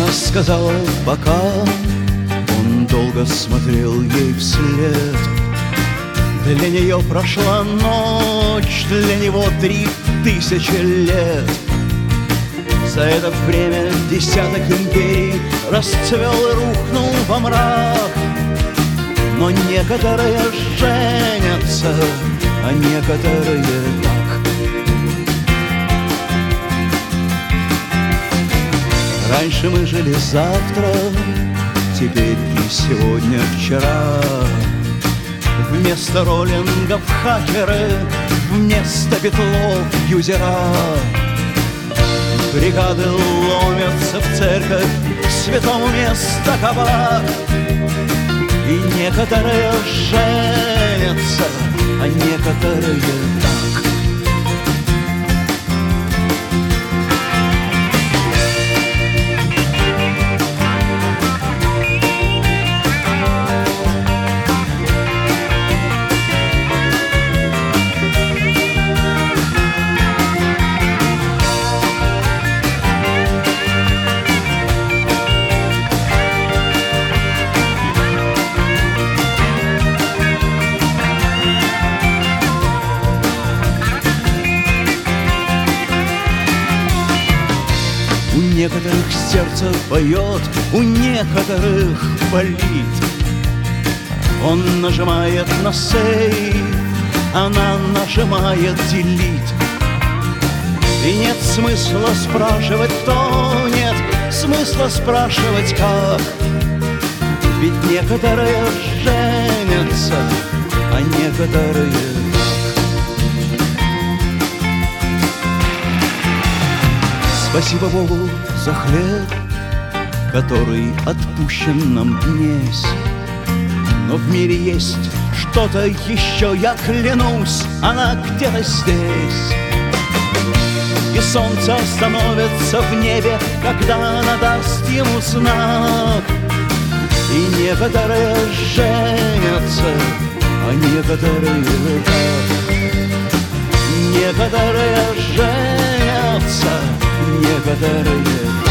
сказала пока. Он долго смотрел ей вслед. Для нее прошла ночь, для него 3000 лет. За это время десяток империй расцвел и рухнул во мрак. Но некоторые женятся, а некоторые так. Раньше мы жили завтра, теперь и сегодня, вчера. Вместо роллингов хакеры, вместо битлов юзера. Бригады ломятся в церковь, святому место кабак. И некоторые женятся, а некоторые так. У некоторых сердце поет, у некоторых болит. Он нажимает на сейф, она нажимает делит. И нет смысла спрашивать, кто, нет смысла спрашивать, как. Ведь некоторые женятся, а некоторые так. Спасибо Богу за хлеб, который отпущен нам днесь. Но в мире есть что-то еще, я клянусь, она где-то здесь. И солнце остановится в небе, когда она даст ему знак. И некоторые женятся, а некоторые так. Некоторые женятся, некоторые